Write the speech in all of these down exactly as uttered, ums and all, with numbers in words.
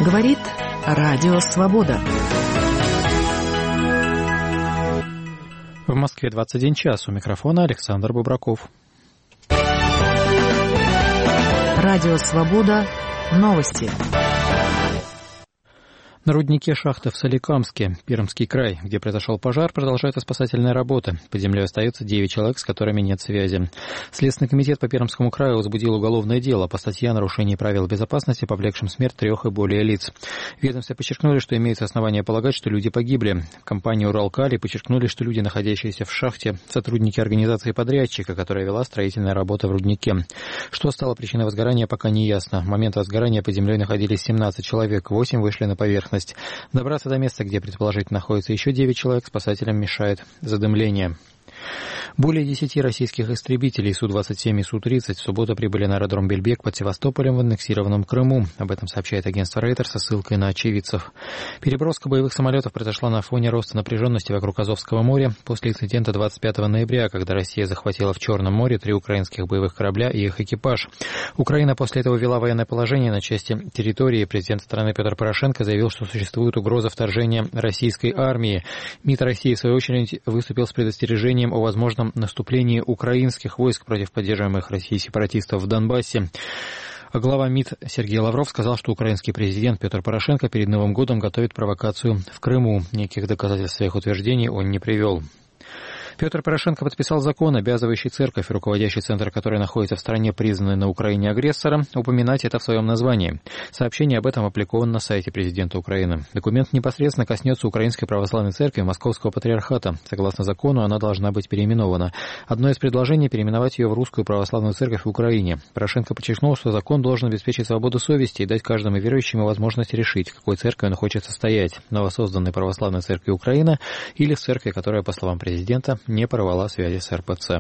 Говорит Радио Свобода. В Москве двадцать один час. У микрофона Александр Бубраков. Радио Свобода. Новости. На руднике шахты в Соликамске, Пермский край, где произошел пожар, продолжается спасательная работа. Под землей остается девять человек, с которыми нет связи. Следственный комитет по Пермскому краю возбудил уголовное дело по статье о нарушении правил безопасности, повлекшем смерть трех и более лиц. В ведомстве подчеркнули, что имеется основание полагать, что люди погибли. В компании «Уралкали» подчеркнули, что люди, находящиеся в шахте, сотрудники организации подрядчика, которая вела строительные работы в руднике. Что стало причиной возгорания, пока не ясно. В момент возгорания под землей находились семнадцать человек, восемь вышли на поверхность. Добраться до места, где предположительно находится еще девять человек, спасателям мешает задымление. Более десяти российских истребителей Су двадцать семь и Су тридцать в субботу прибыли на аэродром Бельбек под Севастополем в аннексированном Крыму. Об этом сообщает агентство Рейтер со ссылкой на очевидцев. Переброска боевых самолетов произошла на фоне роста напряженности вокруг Азовского моря после инцидента двадцать пятого ноября, когда Россия захватила в Черном море три украинских боевых корабля и их экипаж. Украина после этого ввела военное положение на части территории. Президент страны Петр Порошенко заявил, что существует угроза вторжения российской армии. МИД России, в свою очередь, выступил с предостережением о возможном наступлении украинских войск против поддерживаемых Россией сепаратистов в Донбассе. А глава МИД Сергей Лавров сказал, что украинский президент Петр Порошенко перед Новым годом готовит провокацию в Крыму. Никаких доказательств своих утверждений он не привел. Петр Порошенко подписал закон, обязывающий церковь, руководящий центр которой находится в стране, признанной на Украине агрессором, упоминать это в своем названии. Сообщение об этом опубликовано на сайте президента Украины. Документ непосредственно коснется Украинской православной церкви Московского патриархата. Согласно закону, она должна быть переименована. Одно из предложений – переименовать ее в Русскую православную церковь в Украине. Порошенко подчеркнул, что закон должен обеспечить свободу совести и дать каждому верующему возможность решить, в какой церкви он хочет состоять – новосозданной православной церкви Украины или в церкви, которая, по словам президента, не порвала связи с эр пэ цэ.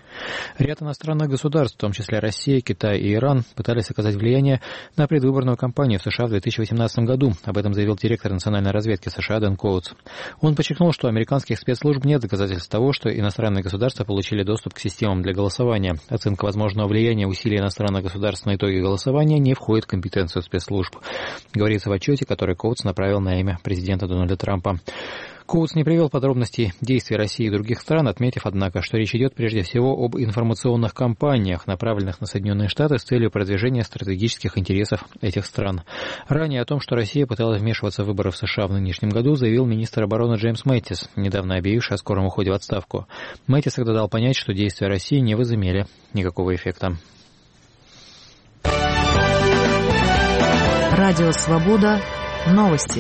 Ряд иностранных государств, в том числе Россия, Китай и Иран, пытались оказать влияние на предвыборную кампанию в США в две тысячи восемнадцатом году. Об этом заявил директор национальной разведки США Дэн Коутс. Он подчеркнул, что у американских спецслужб нет доказательств того, что иностранные государства получили доступ к системам для голосования. Оценка возможного влияния усилий иностранных государств на итоги голосования не входит в компетенцию спецслужб. Говорится в отчете, который Коутс направил на имя президента Дональда Трампа. Коутс не привел подробностей действий России и других стран, отметив, однако, что речь идет прежде всего об информационных кампаниях, направленных на Соединенные Штаты с целью продвижения стратегических интересов этих стран. Ранее о том, что Россия пыталась вмешиваться в выборы в США в нынешнем году, заявил министр обороны Джеймс Мэттис, недавно объявивший о скором уходе в отставку. Мэттис тогда дал понять, что действия России не возымели никакого эффекта. Радио Свобода. Новости.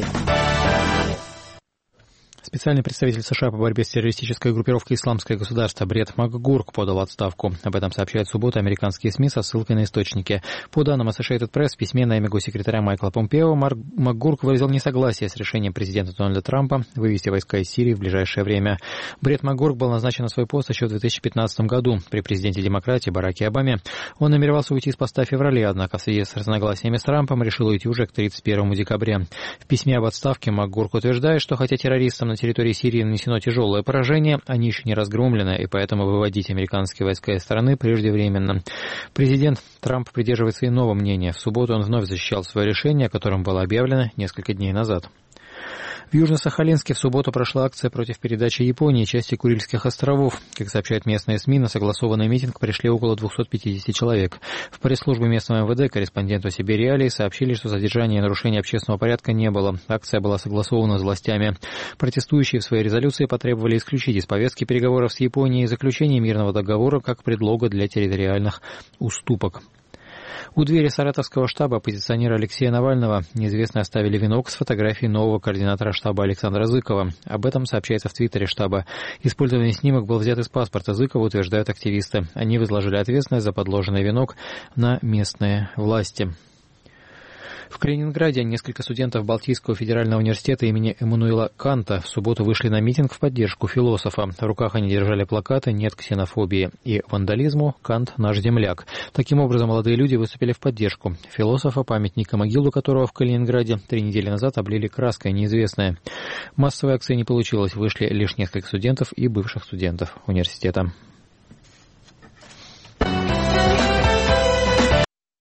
Специальный представитель США по борьбе с террористической группировкой «Исламское государство» Бред МакГурк подал отставку. Об этом сообщают в субботу американские СМИ со ссылкой на источники. По данным Associated Press, в письме на имя госсекретаря Майкла Помпео Марк МакГурк выразил несогласие с решением президента Дональда Трампа вывести войска из Сирии в ближайшее время. Бред МакГурк был назначен на свой пост еще в две тысячи пятнадцатом году при президенте демократии Бараке Обаме. Он намеревался уйти с поста в феврале, однако в связи с разногласиями с Трампом решил уйти уже к тридцать первому декабря. В письме об отставке МакГурк утверждает, что хотя террористам на территории Сирии нанесено тяжелое поражение, они еще не разгромлены, и поэтому выводить американские войска из страны преждевременно. Президент Трамп придерживается иного мнения. В субботу он вновь защищал свое решение, о котором было объявлено несколько дней назад. В Южно-Сахалинске в субботу прошла акция против передачи Японии части Курильских островов. Как сообщают местные СМИ, на согласованный митинг пришли около двухсот пятидесяти человек. В пресс-службе местного эм вэ дэ корреспонденту си би эр Реалии сообщили, что задержания и нарушения общественного порядка не было. Акция была согласована с властями. Протестующие в своей резолюции потребовали исключить из повестки переговоров с Японией заключение мирного договора как предлога для территориальных уступок. У двери саратовского штаба оппозиционера Алексея Навального неизвестные оставили венок с фотографией нового координатора штаба Александра Зыкова. Об этом сообщается в твиттере штаба. Использованный снимок был взят из паспорта Зыкова, утверждают активисты. Они возложили ответственность за подложенный венок на местные власти. В Калининграде несколько студентов Балтийского федерального университета имени Эммануила Канта в субботу вышли на митинг в поддержку философа. В руках они держали плакаты «Нет ксенофобии» и «Вандализму. Кант – наш земляк». Таким образом, молодые люди выступили в поддержку философа, памятника, могилу которого в Калининграде три недели назад облили краской неизвестная. Массовой акции не получилось, вышли лишь несколько студентов и бывших студентов университета.